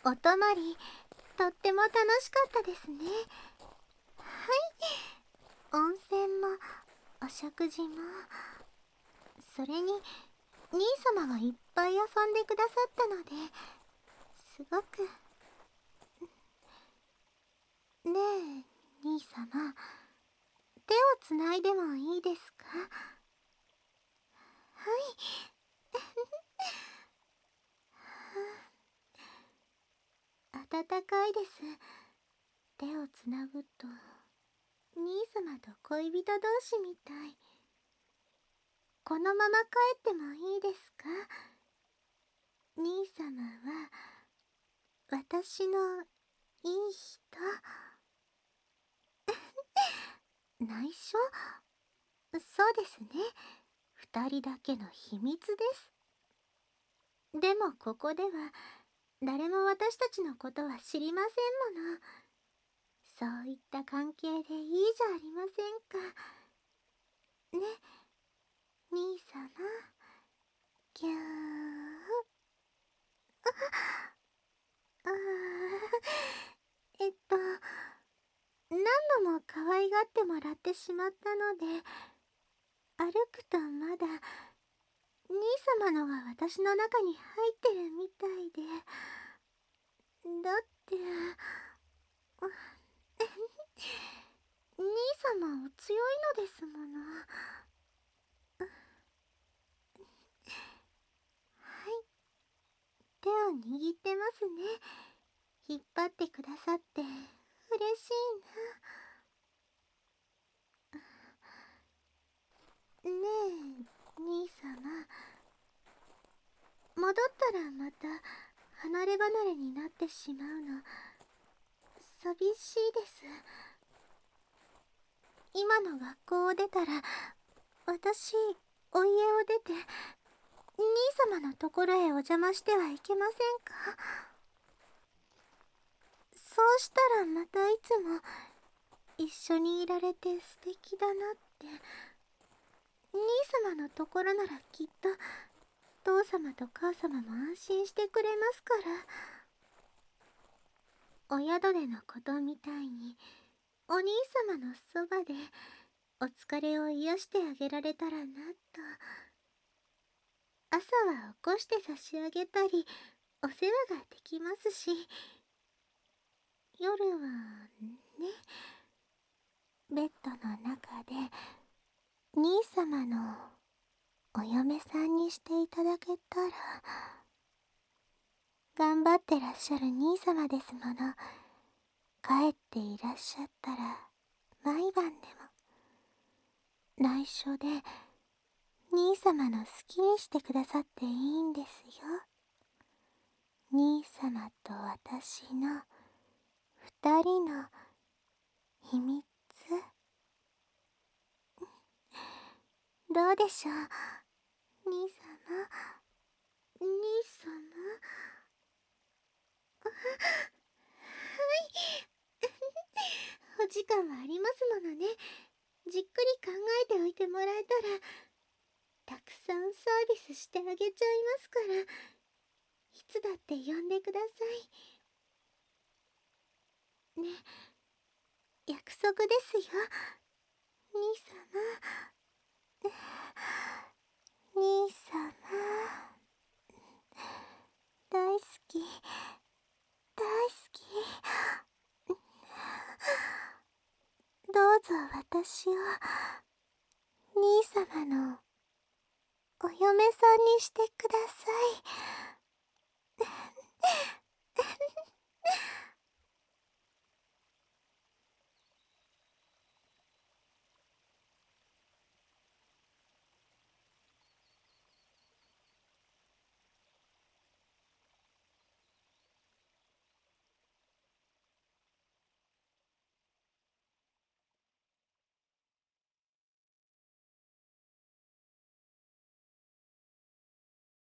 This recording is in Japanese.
お泊まり、とっても楽しかったですね。はい、温泉もお食事も、それに兄様がいっぱい遊んでくださったので、すごく。ねえ兄様、手をつないでもいいですか？はい。暖かいです。手をつなぐと兄様と恋人同士みたい。このまま帰ってもいいですか？兄様は私のいい人。内緒？そうですね。二人だけの秘密です。でもここでは誰も私たちのことは知りませんもの。そういった関係でいいじゃありませんか。ね、兄様。ぎゅー。あー何度も可愛がってもらってしまったので、歩くとまだ兄様のが私の中に入ってるみたいで。だって兄様お強いのですもの。はい、手を握ってますね。引っ張ってくださって嬉しいな。ねえ兄様、戻ったらまた離れ離れになってしまうの寂しいです。今の学校を出たら私お家を出て兄様のところへお邪魔してはいけませんか？そうしたらまたいつも一緒にいられて素敵だなって。兄様のところならきっと父様と母様も安心してくれますから。お宿でのことみたいにお兄様のそばでお疲れを癒してあげられたらなと。朝は起こして差し上げたりお世話ができますし、夜はね、ベッドの中で兄様のお嫁さんにしていただけたら。頑張ってらっしゃる兄様ですもの。帰っていらっしゃったら毎晩でも内緒で兄様の好きにしてくださっていいんですよ。兄様と私の二人の秘密。どうでしょう兄様。兄様。お時間はありますものね。じっくり考えておいてもらえたらたくさんサービスしてあげちゃいますから、いつだって呼んでくださいね。約束ですよ兄様。兄様大好き大好き。どうぞ私を兄様のお嫁さんにしてください。